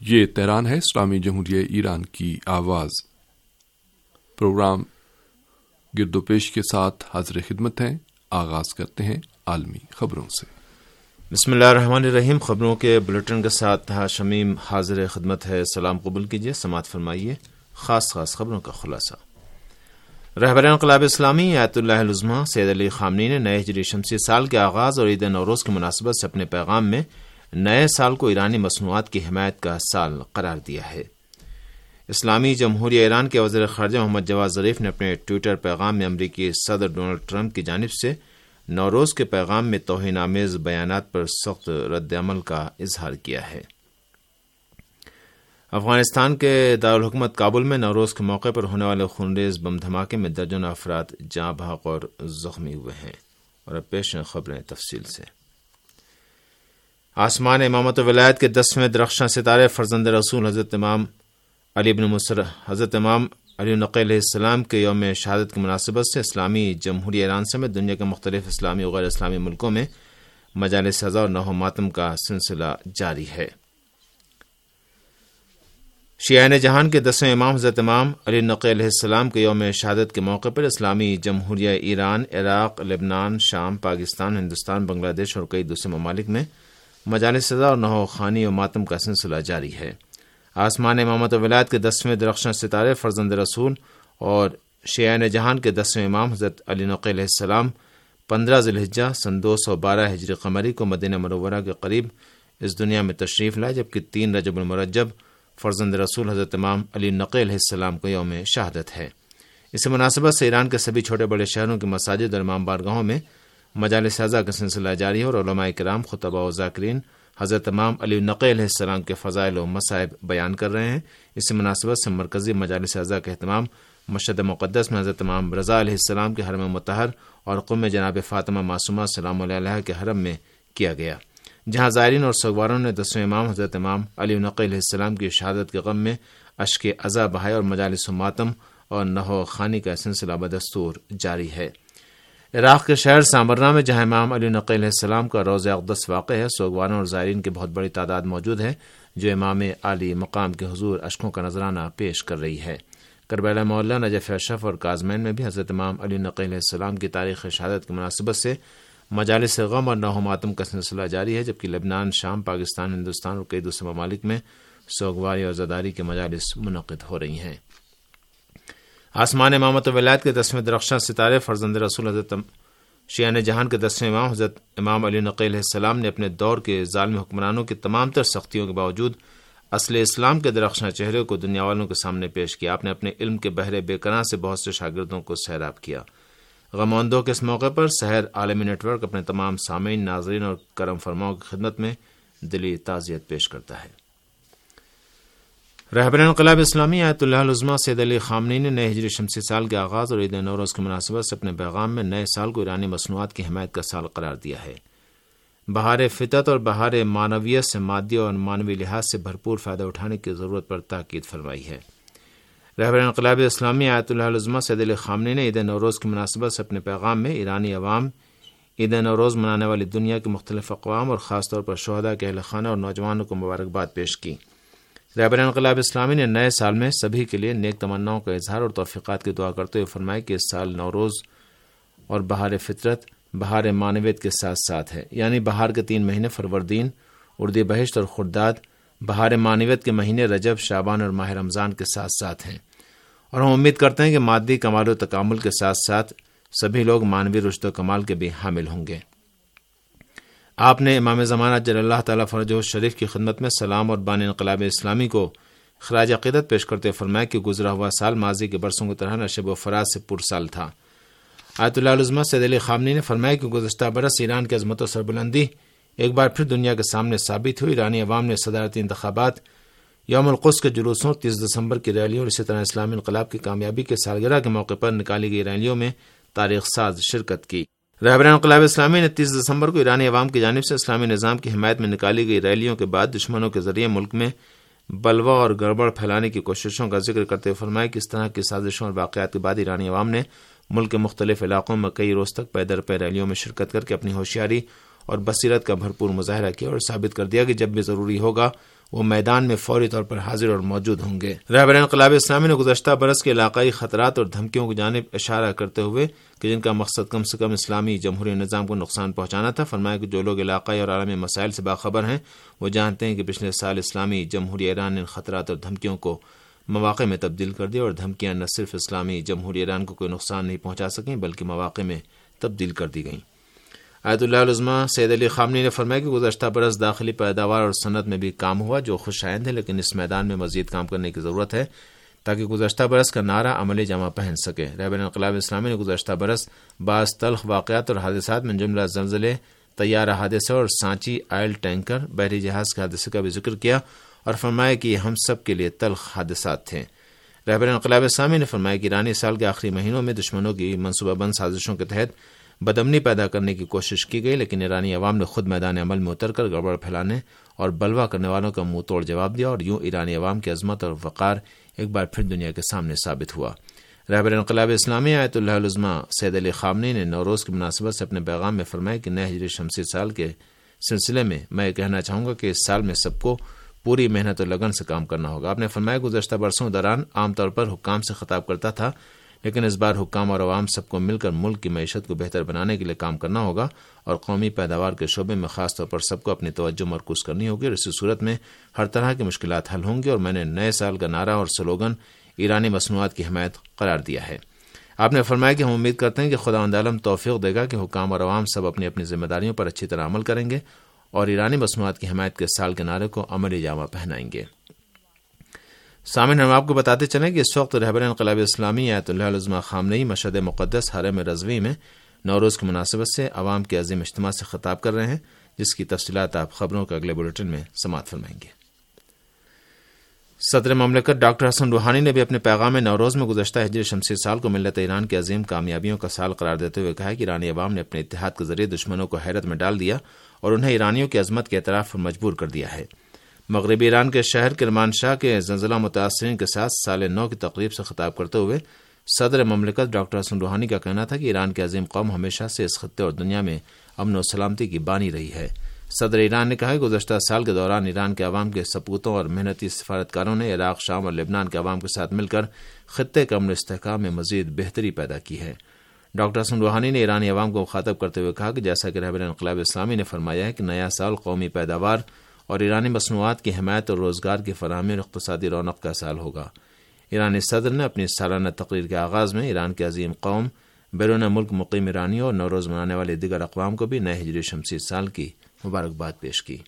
یہ تہران ہے، اسلامی جمہوریہ ایران کی آواز۔ پروگرام گرد و پیش کے ساتھ حاضر خدمت ہیں۔ آغاز کرتے ہیں عالمی خبروں سے۔ بسم اللہ الرحمن الرحیم۔ خبروں کے بلیٹن کے ساتھ شمیم حاضر خدمت ہے۔ سلام قبول کیجیے، سماعت فرمائیے خاص خبروں کا خلاصہ۔ رہبر انقلاب اسلامی آیت اللہ العظمیٰ سید علی خامنئی نے نئے ہجری شمسی سال کے آغاز اور عید نوروز کی مناسبت سے اپنے پیغام میں نئے سال کو ایرانی مصنوعات کی حمایت کا سال قرار دیا ہے۔ اسلامی جمہوریہ ایران کے وزیر خارجہ محمد جواد ظریف نے اپنے ٹویٹر پیغام میں امریکی صدر ڈونلڈ ٹرمپ کی جانب سے نوروز کے پیغام میں توہین آمیز بیانات پر سخت رد عمل کا اظہار کیا ہے۔ افغانستان کے دارالحکومت کابل میں نوروز کے موقع پر ہونے والے خونریز بم دھماکے میں درجنوں افراد جاں بحق اور زخمی ہوئے ہیں۔ اور اب پیش ہیں خبریں تفصیل سے۔ آسمان امامت و ولایت کے 10ویں درخشاں ستارے فرزند رسول حضرت امام علی نقی علیہ السلام کے یوم شہادت کی مناسبت سے اسلامی جمہوریہ ایران سمیت دنیا کے مختلف اسلامی و غیر اسلامی ملکوں میں مجالس عزا اور نوح ماتم کا سلسلہ جاری ہے۔ شیعان جہان کے 10ویں امام حضرت امام علی نقی علیہ السلام کے یوم شہادت کے موقع پر اسلامی جمہوریہ ایران، عراق، لبنان، شام، پاکستان، ہندوستان، بنگلہ دیش اور کئی دوسرے ممالک میں مجالس عزا اور نوح خوانی و ماتم کا سلسلہ جاری ہے۔ آسمان امامت و ولایت کے 10ویں درخشاں ستارے فرزند رسول اور شیعان جہان کے 10ویں امام حضرت علی نقی علیہ السلام 15 ذی الحجہ سن 212 ہجری قمری کو مدینہ منورہ کے قریب اس دنیا میں تشریف لائے، جبکہ 3 رجب المرجب فرزند رسول حضرت امام علی نقی علیہ السلام کو یوم شہادت ہے۔ اس مناسبت سے ایران کے سبھی چھوٹے بڑے شہروں کی مساجد اور امام بارگاہوں میں مجالس عزا کا سلسلہ جاری ہے اور علماء کرام، خطباء و ذاکرین حضرت امام علی نقی علیہ السلام کے فضائل و مصائب بیان کر رہے ہیں۔ اس مناسبت سے مرکزی مجالس عزا کا اہتمام مشہد مقدس میں حضرت امام رضا علیہ السلام کے حرم مطہر اور قم جناب فاطمہ معصومہ سلام اللہ علیہ کے حرم میں کیا گیا، جہاں زائرین اور سوگواروں نے 10ویں امام حضرت امام علی نقی علیہ السلام کی شہادت کے غم میں اشک عزا بہائے اور مجالس و ماتم اور نوح خوانی کا سلسلہ بدستور جاری ہے۔ عراق کے شہر سامرہ میں جہاں امام علی نقی علیہ السلام کا روضہ اقدس واقع ہے، سوگواروں اور زائرین کی بہت بڑی تعداد موجود ہے جو امام عالی مقام کے حضور اشکوں کا نذرانہ پیش کر رہی ہے۔ کربلا معلیٰ، نجف اشرف اور کاظمین میں بھی حضرت امام علی نقی علیہ السلام کی تاریخ شہادت کی مناسبت سے مجالس غم اور نوح ماتم کا سلسلہ جاری ہے، جبکہ لبنان، شام، پاکستان، ہندوستان اور کئی دوسرے ممالک میں سوگواری اور عزاداری کے مجالس منعقد ہو رہی ہیں۔ آسمان امامت و ولایت کے 10ویں درخشاں ستارے فرزند رسول حضرت شیعان جہان کے 10ویں امام حضرت امام علی نقی علیہ السلام نے اپنے دور کے ظالم حکمرانوں کی تمام تر سختیوں کے باوجود اصل اسلام کے درخشاں چہرے کو دنیا والوں کے سامنے پیش کیا۔ آپ نے اپنے علم کے بحر بے کناں سے بہت سے شاگردوں کو سیراب کیا۔ غموندوں کے اس موقع پر سحر عالمی نیٹ ورک اپنے تمام سامعین، ناظرین اور کرم فرماؤں کی خدمت میں دلی تعزیت پیش کرتا ہے۔ رہبر انقلاب اسلامی آیت اللہ العظمیٰ سید علی خامنئی نے نئے ہجری شمسی سال کے آغاز اور عید نوروز کی مناسبت سے اپنے پیغام میں نئے سال کو ایرانی مصنوعات کی حمایت کا سال قرار دیا ہے۔ بہار فطرت اور بہار معنویت سے مادی اور معنوی لحاظ سے بھرپور فائدہ اٹھانے کی ضرورت پر تاکید فرمائی ہے۔ رہبر انقلاب اسلامی آیت اللہ العظمیٰ سید علی خامنئی نے عید نوروز کی مناسبت سے اپنے پیغام میں ایرانی عوام، عید نوروز منانے والی دنیا کے مختلف اقوام اور خاص طور پر شہداء کے اہل خانہ اور نوجوانوں کو مبارکباد پیش کی۔ رہبر انقلاب اسلامی نے نئے سال میں سبھی کے لیے نیک تمناؤں کا اظہار اور توفیقات کی دعا کرتے ہوئے فرمایا کہ اس سال نوروز اور بہار فطرت بہار معنویت کے ساتھ ساتھ ہے، یعنی بہار کے 3 مہینے فروردین، اردی بہشت اور خرداد بہار معنویت کے مہینے رجب، شعبان اور ماہ رمضان کے ساتھ ساتھ ہیں، اور ہم امید کرتے ہیں کہ مادی کمال و تکامل کے ساتھ ساتھ سبھی لوگ معنوی رشد و کمال کے بھی حامل ہوں گے۔ آپ نے امام زمانہ جل اللہ تعالیٰ فرجہ شریف کی خدمت میں سلام اور بانی انقلاب اسلامی کو خراج عقیدت پیش کرتے فرمایا کہ گزرا ہوا سال ماضی کے برسوں کی طرح نشیب و فراز سے پرسال تھا۔ آیت اللہ العظمیٰ سید علی خامنئی نے فرمایا کہ گزشتہ برس ایران کی عظمت و سربلندی ایک بار پھر دنیا کے سامنے ثابت ہوئی۔ ایرانی عوام نے صدارتی انتخابات، یوم القدس کے جلوسوں، 30 دسمبر کی ریلیوں اور اسی طرح اسلامی انقلاب کی کامیابی کے سالگرہ کے موقع پر نکالی گئی ریلیوں میں تاریخ ساز شرکت کی۔ رہبر انقلاب اسلامی نے 30 دسمبر کو ایرانی عوام کی جانب سے اسلامی نظام کی حمایت میں نکالی گئی ریلیوں کے بعد دشمنوں کے ذریعے ملک میں بلوا اور گڑبڑ پھیلانے کی کوششوں کا ذکر کرتے ہوئے فرمایا کہ اس طرح کی سازشوں اور واقعات کے بعد ایرانی عوام نے ملک کے مختلف علاقوں میں کئی روز تک پے در پے ریلیوں میں شرکت کر کے اپنی ہوشیاری اور بصیرت کا بھرپور مظاہرہ کیا اور ثابت کر دیا کہ جب بھی ضروری ہوگا وہ میدان میں فوری طور پر حاضر اور موجود ہوں گے۔ رہبر انقلاب اسلامی نے گزشتہ برس کے علاقائی خطرات اور دھمکیوں کی جانب اشارہ کرتے ہوئے کہ جن کا مقصد کم سے کم اسلامی جمہوری نظام کو نقصان پہنچانا تھا، فرمایا کہ جو لوگ علاقائی اور عالمی مسائل سے باخبر ہیں وہ جانتے ہیں کہ پچھلے سال اسلامی جمہوری ایران نے ان خطرات اور دھمکیوں کو مواقع میں تبدیل کر دیا، اور دھمکیاں نہ صرف اسلامی جمہوری ایران کو کوئی نقصان نہیں پہنچا سکیں بلکہ مواقع میں تبدیل کر دی گئیں۔ آیت اللہ العظمہ سید علی خامنئی نے فرمایا کہ گزشتہ برس داخلی پیداوار اور صنعت میں بھی کام ہوا جو خوش آئند ہے، لیکن اس میدان میں مزید کام کرنے کی ضرورت ہے تاکہ گزشتہ برس کا نعرہ عملی جامہ پہن سکے۔ رہبر انقلاب اسلامی نے گزشتہ برس بعض تلخ واقعات اور حادثات میں جملہ زلزلے، طیارہ حادثہ اور سانچی آئل ٹینکر بحری جہاز کے حادثے کا بھی ذکر کیا اور فرمایا کہ یہ ہم سب کے لیے تلخ حادثات تھے۔ رہبر انقلاب اسلامی نے فرمایا کہ ایرانی سال کے آخری مہینوں میں دشمنوں کی منصوبہ بند سازشوں کے تحت بدامنی پیدا کرنے کی کوشش کی گئی، لیکن ایرانی عوام نے خود میدان عمل میں اتر کر گڑبڑ پھیلانے اور بلوا کرنے والوں کا منہ توڑ جواب دیا، اور یوں ایرانی عوام کی عظمت اور وقار ایک بار پھر دنیا کے سامنے ثابت ہوا۔ رہبر انقلاب اسلامی آیت اللہ العظمہ سید علی خامنئی نے نوروز کی مناسبت سے اپنے پیغام میں فرمایا کہ نئے ہجری شمسی سال کے سلسلے میں میں یہ کہنا چاہوں گا کہ اس سال میں سب کو پوری محنت اور لگن سے کام کرنا ہوگا۔ آپ نے فرمایا گزشتہ برسوں دوران عام طور پر حکام سے خطاب کرتا تھا، لیکن اس بار حکام اور عوام سب کو مل کر ملک کی معیشت کو بہتر بنانے کے لیے کام کرنا ہوگا، اور قومی پیداوار کے شعبے میں خاص طور پر سب کو اپنی توجہ مرکوز کرنی ہوگی، اور اسی صورت میں ہر طرح کی مشکلات حل ہوں گی۔ اور میں نے نئے سال کا نعرہ اور سلوگن ایرانی مصنوعات کی حمایت قرار دیا ہے۔ آپ نے فرمایا کہ ہم امید کرتے ہیں کہ خداوند عالم توفیق دے گا کہ حکام اور عوام سب اپنی اپنی ذمہ داریوں پر اچھی طرح عمل کریں گے اور ایرانی مصنوعات کی حمایت کے سال کے نعرے کو عملی جامہ پہنائیں گے۔ سامعین، ہم آپ کو بتاتے چلیں کہ اس وقت رہبر انقلاب اسلامی آیت اللہ العظمہ خامنئی مشہد مقدس حرم رضوی میں نوروز کی مناسبت سے عوام کے عظیم اجتماع سے خطاب کر رہے ہیں، جس کی تفصیلات آپ خبروں کے اگلے بلیٹن میں سماعت فرمائیں گے۔ صدر مملکت ڈاکٹر حسن روحانی نے بھی اپنے پیغام نوروز میں گزشتہ ہجری شمسی سال کو ملت ایران کی عظیم کامیابیوں کا سال قرار دیتے ہوئے کہا کہ ایرانی عوام نے اپنے اتحاد کے ذریعے دشمنوں کو حیرت میں ڈال دیا اور انہیں ایرانیوں کی عظمت کے اعتراف پر مجبور کر دیا ہے۔ مغربی ایران کے شہر کرمانشاہ کے زلزلہ متاثرین کے ساتھ سال نو کی تقریب سے خطاب کرتے ہوئے صدر مملکت ڈاکٹر حسن روحانی کا کہنا تھا کہ ایران کی عظیم قوم ہمیشہ سے اس خطے اور دنیا میں امن و سلامتی کی بانی رہی ہے۔ صدر ایران نے کہا کہ گزشتہ سال کے دوران ایران کے عوام کے سپوتوں اور محنتی سفارتکاروں نے عراق، شام اور لبنان کے عوام کے ساتھ مل کر خطے کے امن و استحکام میں مزید بہتری پیدا کی ہے۔ ڈاکٹر حسن روحانی نے ایرانی عوام کو مخاطب کرتے ہوئے کہا کہ جیسا کہ رہبر انقلاب اسلامی نے فرمایا ہے کہ نیا سال قومی پیداوار اور ایرانی مصنوعات کی حمایت اور روزگار کی فراہمی اور اقتصادی رونق کا سال ہوگا۔ ایرانی صدر نے اپنی سالانہ تقریر کے آغاز میں ایران کی عظیم قوم، بیرون ملک مقیم ایرانیوں اور نوروز منانے والے دیگر اقوام کو بھی نئے ہجری شمسی سال کی مبارکباد پیش کی۔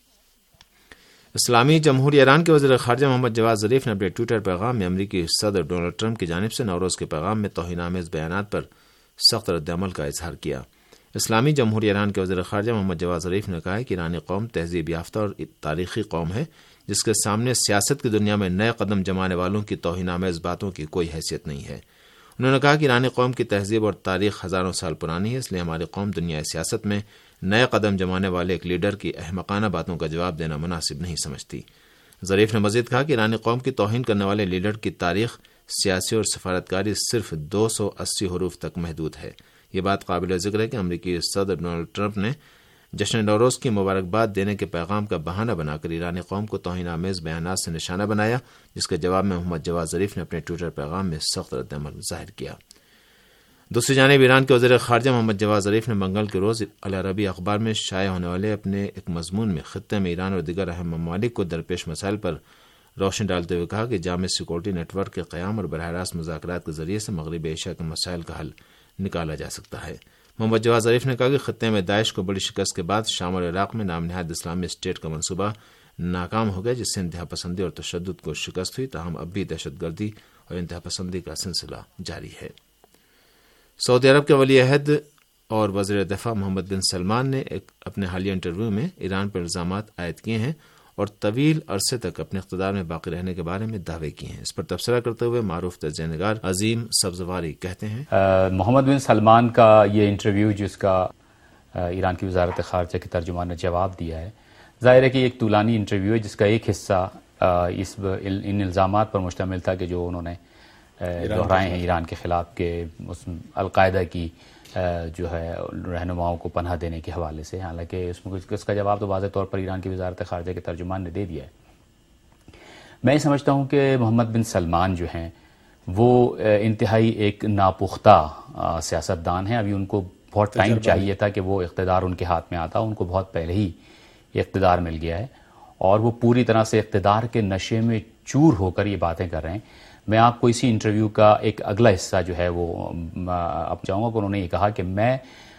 اسلامی جمہوریہ ایران کے وزیر خارجہ محمد جواد ظریف نے اپنے ٹویٹر پیغام میں امریکی صدر ڈونلڈ ٹرمپ کی جانب سے نوروز کے پیغام میں توہین آمیز بیانات پر سخت رد عمل کا اظہار کیا۔ اسلامی جمہوریہ ایران کے وزیر خارجہ محمد جواد ظریف نے کہا ہے کہ ایرانی قوم تہذیب یافتہ اور تاریخی قوم ہے جس کے سامنے سیاست کی دنیا میں نئے قدم جمانے والوں کی توہین آمیز باتوں کی کوئی حیثیت نہیں ہے۔ انہوں نے کہا کہ ایرانی قوم کی تہذیب اور تاریخ ہزاروں سال پرانی ہے، اس لیے ہماری قوم دنیا سیاست میں نئے قدم جمانے والے ایک لیڈر کی احمقانہ باتوں کا جواب دینا مناسب نہیں سمجھتی۔ ظریف نے مزید کہا کہ ایرانی قوم کی توہین کرنے والے لیڈر کی تاریخ، سیاسی اور سفارتکاری صرف 280 حروف تک محدود ہے۔ یہ بات قابل ذکر ہے کہ امریکی صدر ڈونلڈ ٹرمپ نے جشن نوروز کی مبارکباد دینے کے پیغام کا بہانہ بنا کر ایرانی قوم کو توہین آمیز بیانات سے نشانہ بنایا، جس کے جواب میں محمد جواد ظریف نے اپنے ٹویٹر پیغام میں سخت رد عمل ظاہر کیا۔ دوسری جانب ایران کے وزیر خارجہ محمد جواد ظریف نے منگل کے روز العربی اخبار میں شائع ہونے والے اپنے ایک مضمون میں خطے میں ایران اور دیگر اہم ممالک کو درپیش مسائل پر روشنی ڈالتے ہوئے کہا کہ جامع سیکورٹی نیٹ ورک کے قیام اور براہ راست مذاکرات کے ذریعے سے مغربی ایشیا کے مسائل کا حل نکالا جا سکتا ہے۔ محمد جواد ظریف نے کہا کہ خطے میں داعش کو بڑی شکست کے بعد شام اور عراق میں نام نہاد اسلامی اسٹیٹ کا منصوبہ ناکام ہو گیا، جس سے انتہا پسندی اور تشدد کو شکست ہوئی، تاہم اب بھی دہشت گردی اور انتہا پسندی کا سلسلہ جاری ہے۔ سعودی عرب کے ولی عہد اور وزیر دفاع محمد بن سلمان نے اپنے حالیہ انٹرویو میں ایران پر الزامات عائد کیے ہیں اور طویل عرصے تک اپنے اقتدار میں باقی رہنے کے بارے میں دعوے کیے ہیں۔ اس پر تبصرہ کرتے ہوئے معروف تجزیہ نگار عظیم سبزواری کہتے ہیں، محمد بن سلمان کا یہ انٹرویو جس کا ایران کی وزارت خارجہ کے ترجمان نے جواب دیا ہے، ظاہر ہے کہ ایک طولانی انٹرویو ہے جس کا ایک حصہ ان الزامات پر مشتمل تھا کہ جو انہوں نے دہرائے ہیں ایران کے خلاف کہ القاعدہ کی جو ہے رہنماؤں کو پناہ دینے کے حوالے سے، حالانکہ اس کا جواب تو واضح طور پر ایران کی وزارت خارجہ کے ترجمان نے دے دیا ہے۔ میں سمجھتا ہوں کہ محمد بن سلمان جو ہیں وہ انتہائی ایک ناپختہ سیاستدان ہیں. ابھی ان کو بہت ٹائم چاہیے تھا کہ وہ اقتدار ان کے ہاتھ میں آتا. ان کو بہت پہلے ہی اقتدار مل گیا ہے اور وہ پوری طرح سے اقتدار کے نشے میں چور ہو کر یہ باتیں کر رہے ہیں. میں آپ کو اسی انٹرویو کا ایک اگلا حصہ جو ہے وہ اب چاہوں گا کہ انہوں نے یہ کہا کہ میں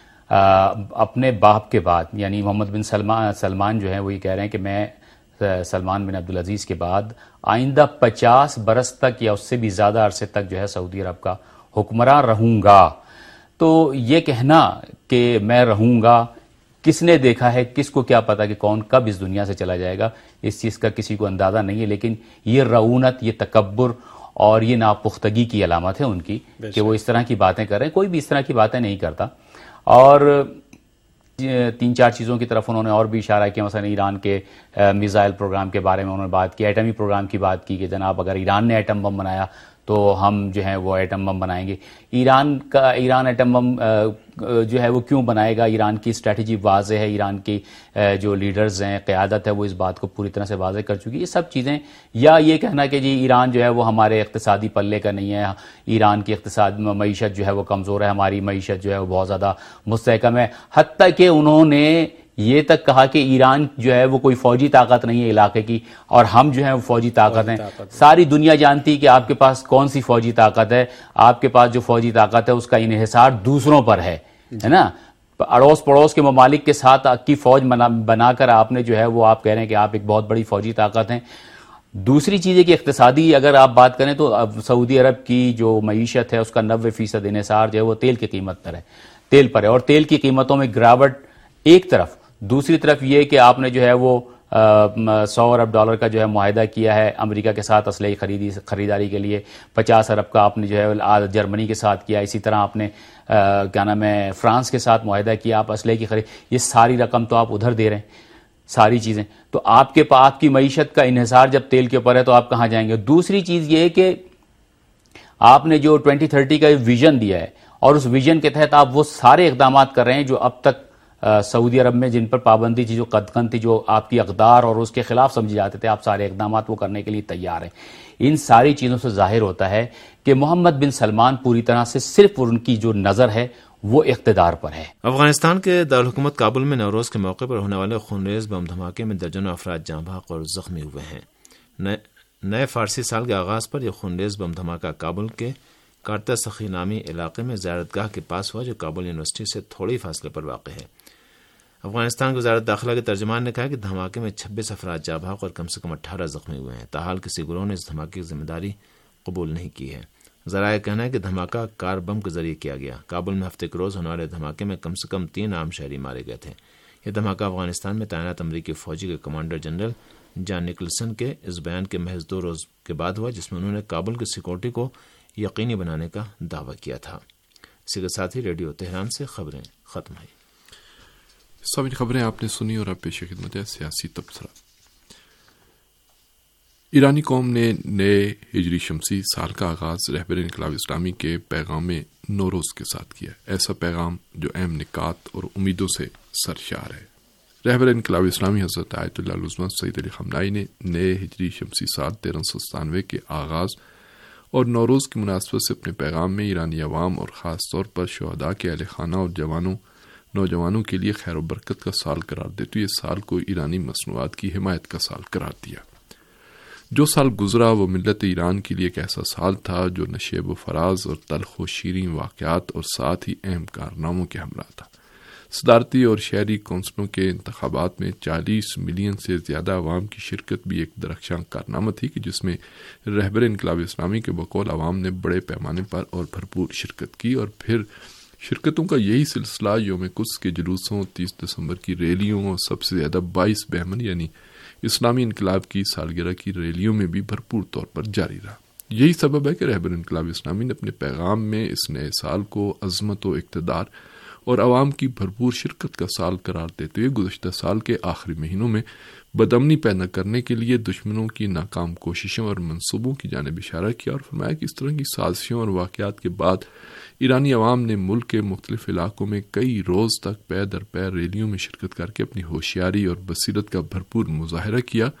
اپنے باپ کے بعد یعنی محمد بن سلمان جو ہیں وہ یہ کہہ رہے ہیں کہ میں سلمان بن عبدالعزیز کے بعد آئندہ 50 برس تک یا اس سے بھی زیادہ عرصے تک جو ہے سعودی عرب کا حکمراں رہوں گا. تو یہ کہنا کہ میں رہوں گا، کس نے دیکھا ہے، کس کو کیا پتا کہ کون کب اس دنیا سے چلا جائے گا، اس چیز کا کسی کو اندازہ نہیں ہے. لیکن یہ رعونت، یہ تکبر اور یہ ناپختگی کی علامت ہے ان کی کہ وہ اس طرح کی باتیں کر رہے ہیں. کوئی بھی اس طرح کی باتیں نہیں کرتا. اور 3-4 چیزوں کی طرف انہوں نے اور بھی اشارہ کیا. مثلا ایران کے میزائل پروگرام کے بارے میں انہوں نے بات کی، ایٹمی پروگرام کی بات کی کہ جناب اگر ایران نے ایٹم بم بنایا تو ہم جو ہیں وہ ایٹم بم بنائیں گے. ایران ایٹم بم جو ہے وہ کیوں بنائے گا؟ ایران کی اسٹریٹجی واضح ہے، ایران کی جو لیڈرز ہیں، قیادت ہے، وہ اس بات کو پوری طرح سے واضح کر چکی. یہ سب چیزیں، یا یہ کہنا کہ جی ایران جو ہے وہ ہمارے اقتصادی پلے کا نہیں ہے، ایران کی اقتصاد معیشت جو ہے وہ کمزور ہے، ہماری معیشت جو ہے وہ بہت زیادہ مستحکم ہے. حتیٰ کہ انہوں نے یہ تک کہا کہ ایران جو ہے وہ کوئی فوجی طاقت نہیں ہے علاقے کی اور ہم جو ہیں وہ فوجی طاقت ہیں. ساری دنیا جانتی کہ آپ کے پاس کون سی فوجی طاقت ہے. آپ کے پاس جو فوجی طاقت ہے اس کا انحصار دوسروں پر ہے نا. اڑوس پڑوس کے ممالک کے ساتھ کی فوج بنا کر آپ نے جو ہے وہ آپ کہہ رہے ہیں کہ آپ ایک بہت بڑی فوجی طاقت ہیں. دوسری چیز ہے کہ اقتصادی اگر آپ بات کریں تو سعودی عرب کی جو معیشت ہے اس کا 90% انحصار جو ہے وہ تیل کی قیمت پر ہے، تیل پر ہے. اور تیل کی قیمتوں میں گراوٹ ایک طرف، دوسری طرف یہ کہ آپ نے جو ہے وہ $100 ارب کا جو ہے معاہدہ کیا ہے امریکہ کے ساتھ اسلحے خریداری کے لیے. 50 ارب کا آپ نے جو ہے جرمنی کے ساتھ کیا. اسی طرح آپ نے کیا نام ہے فرانس کے ساتھ معاہدہ کیا آپ اسلحے کی خرید. یہ ساری رقم تو آپ ادھر دے رہے ہیں، ساری چیزیں. تو آپ کی معیشت کا انحصار جب تیل کے اوپر ہے تو آپ کہاں جائیں گے؟ دوسری چیز یہ ہے کہ آپ نے جو 2030 کا ویژن دیا ہے اور اس ویژن کے تحت آپ وہ سارے اقدامات کر رہے ہیں جو اب تک سعودی عرب میں جن پر پابندی تھی، جو قدغن تھی، جو آپ کی اقدار اور اس کے خلاف سمجھے جاتے تھے، آپ سارے اقدامات وہ کرنے کے لیے تیار ہیں. ان ساری چیزوں سے ظاہر ہوتا ہے کہ محمد بن سلمان پوری طرح سے صرف ان کی جو نظر ہے وہ اقتدار پر ہے. افغانستان کے دارالحکومت کابل میں نوروز کے موقع پر ہونے والے خونریز بم دھماکے میں درجنوں افراد جاں بحق اور زخمی ہوئے ہیں. نئے فارسی سال کے آغاز پر یہ خونریز بم دھماکہ کابل کے کارتا سخی نامی علاقے میں زیارت گاہ کے پاس ہوا، جو کابل یونیورسٹی سے تھوڑی فاصلے پر واقع ہے. افغانستان کی وزارت داخلہ کے ترجمان نے کہا کہ دھماکے میں 26 افراد جاں بحق اور کم سے کم 18 زخمی ہوئے ہیں. تاحال کسی گروہ نے اس دھماکے کی ذمہ داری قبول نہیں کی ہے. ذرائع کہنا ہے کہ دھماکہ کار بم کے ذریعے کیا گیا. کابل میں ہفتے کے روز ہونے والے دھماکے میں کم سے کم 3 عام شہری مارے گئے تھے. یہ دھماکہ افغانستان میں تعینات امریکی فوجی کے کمانڈر جنرل جان نکلسن کے اس بیان کے محض 2 روز کے بعد ہوا جس میں انہوں نے کابل کی سیکورٹی کو یقینی بنانے کا دعویٰ کیا تھا. اسی کے ساتھ ہی ریڈیو تہران سے خبریں ختم ہوئی. سامعین، خبریں آپ نے سنی اور اب پیش خدمت ہے سیاسی تبصرہ. ایرانی قوم نے نئے ہجری شمسی سال کا آغاز رہبر انقلاب اسلامی کے پیغام نوروز کے ساتھ کیا. ایسا پیغام جو اہم نکات اور امیدوں سے سرشار ہے. رہبر انقلاب اسلامی حضرت آیت اللہ العظمی سید علی خامنہئی نے نئے ہجری شمسی سال 1397 کے آغاز اور نوروز کی مناسبت سے اپنے پیغام میں ایرانی عوام اور خاص طور پر شہداء کے اہل خانہ اور نوجوانوں کے لیے خیر و برکت کا سال قرار دیتے ہوئے اس سال کو ایرانی مصنوعات کی حمایت کا سال قرار دیا. جو سال گزرا وہ ملت ایران کے لیے ایک ایسا سال تھا جو نشیب و فراز اور تلخ و شیریں واقعات اور ساتھ ہی اہم کارناموں کے ہمراہ تھا. صدارتی اور شہری کونسلوں کے انتخابات میں 40 ملین سے زیادہ عوام کی شرکت بھی ایک درخشاں کارنامہ تھی کہ جس میں رہبر انقلاب اسلامی کے بقول عوام نے بڑے پیمانے پر اور بھرپور شرکت کی. اور پھر شرکتوں کا یہی سلسلہ یوم قدس کے جلوسوں، 30 دسمبر کی ریلیوں اور سب سے زیادہ 22 بہمن یعنی اسلامی انقلاب کی سالگرہ کی ریلیوں میں بھی بھرپور طور پر جاری رہا. یہی سبب ہے کہ رہبر انقلاب اسلامی نے اپنے پیغام میں اس نئے سال کو عظمت و اقتدار اور عوام کی بھرپور شرکت کا سال قرار دیتے ہوئے گزشتہ سال کے آخری مہینوں میں بدامنی پیدا کرنے کے لیے دشمنوں کی ناکام کوششوں اور منصوبوں کی جانب اشارہ کیا اور فرمایا کہ اس طرح کی سازشوں اور واقعات کے بعد ایرانی عوام نے ملک کے مختلف علاقوں میں کئی روز تک پے در پے ریلیوں میں شرکت کر کے اپنی ہوشیاری اور بصیرت کا بھرپور مظاہرہ کیا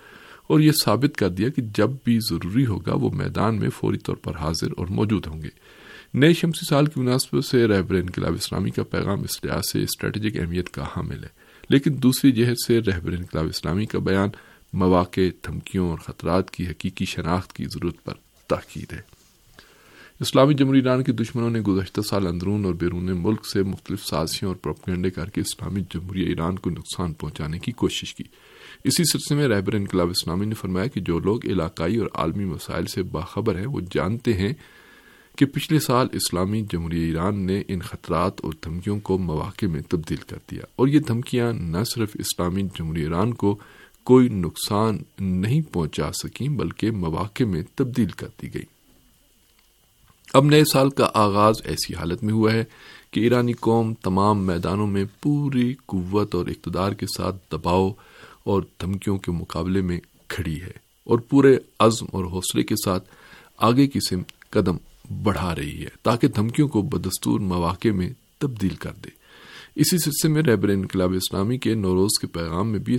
اور یہ ثابت کر دیا کہ جب بھی ضروری ہوگا وہ میدان میں فوری طور پر حاضر اور موجود ہوں گے۔ نئے شمسی سال کی مناسبت سے رہبر انقلاب اسلامی کا پیغام اس لحاظ سے اسٹریٹجک اہمیت کا حامل ہے، لیکن دوسری جہت سے رہبر انقلاب اسلامی کا بیان مواقع، دھمکیوں اور خطرات کی حقیقی شناخت کی ضرورت پر تاکید ہے۔ اسلامی جمہوریہ ایران کے دشمنوں نے گزشتہ سال اندرون اور بیرون ملک سے مختلف سازشیں اور پروپیگنڈے کر کے اسلامی جمہوریہ ایران کو نقصان پہنچانے کی کوشش کی۔ اسی سلسلے میں رہبر انقلاب اسلامی نے فرمایا کہ جو لوگ علاقائی اور عالمی مسائل سے باخبر ہیں وہ جانتے ہیں کہ پچھلے سال اسلامی جمہوریہ ایران نے ان خطرات اور دھمکیوں کو مواقع میں تبدیل کر دیا، اور یہ دھمکیاں نہ صرف اسلامی جمہوریہ ایران کو کوئی نقصان نہیں پہنچا سکیں بلکہ مواقع میں تبدیل کر دی گئی۔ اب نئے سال کا آغاز ایسی حالت میں ہوا ہے کہ ایرانی قوم تمام میدانوں میں پوری قوت اور اقتدار کے ساتھ دباؤ اور دھمکیوں کے مقابلے میں کھڑی ہے اور پورے عزم اور حوصلے کے ساتھ آگے کی سمت قدم بڑھا رہی ہے تاکہ دھمکیوں کو بدستور مواقع میں تبدیل کر دے۔ اسی سلسلے میں رہبر انقلاب اسلامی کے نوروز کے پیغام میں بھی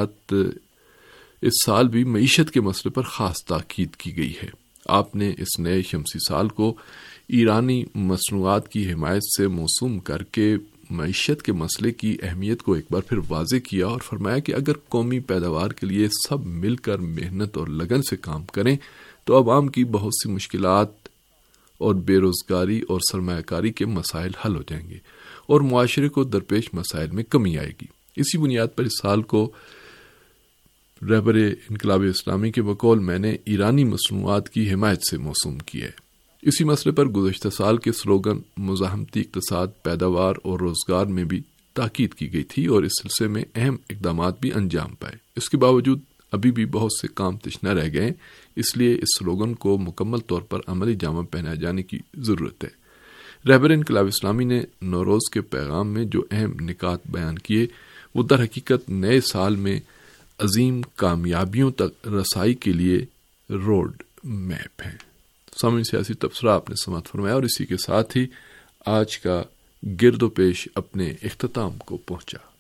اس سال بھی معیشت کے مسئلے پر خاص تاکید کی گئی ہے۔ آپ نے اس نئے شمسی سال کو ایرانی مصنوعات کی حمایت سے موسوم کر کے معیشت کے مسئلے کی اہمیت کو ایک بار پھر واضح کیا اور فرمایا کہ اگر قومی پیداوار کے لیے سب مل کر محنت اور لگن سے کام کریں تو عوام کی بہت سی مشکلات اور بے روزگاری اور سرمایہ کاری کے مسائل حل ہو جائیں گے اور معاشرے کو درپیش مسائل میں کمی آئے گی۔ اسی بنیاد پر اس سال کو رہبر انقلاب اسلامی کے بقول میں نے ایرانی مصنوعات کی حمایت سے موسوم کی ہے۔ اسی مسئلے پر گزشتہ سال کے سلوگن مزاحمتی اقتصاد، پیداوار اور روزگار میں بھی تاکید کی گئی تھی اور اس سلسلے میں اہم اقدامات بھی انجام پائے۔ اس کے باوجود ابھی بھی بہت سے کام تشنہ رہ گئے، اس لیے اس سلوگن کو مکمل طور پر عملی جامہ پہنائے جانے کی ضرورت ہے۔ رہبر انقلاب اسلامی نے نوروز کے پیغام میں جو اہم نکات بیان کیے وہ در حقیقت نئے سال میں عظیم کامیابیوں تک رسائی کے لیے روڈ میپ ہیں۔ سامعین، سیاسی تبصرہ آپ نے سماعت فرمایا اور اسی کے ساتھ ہی آج کا گرد و پیش اپنے اختتام کو پہنچا۔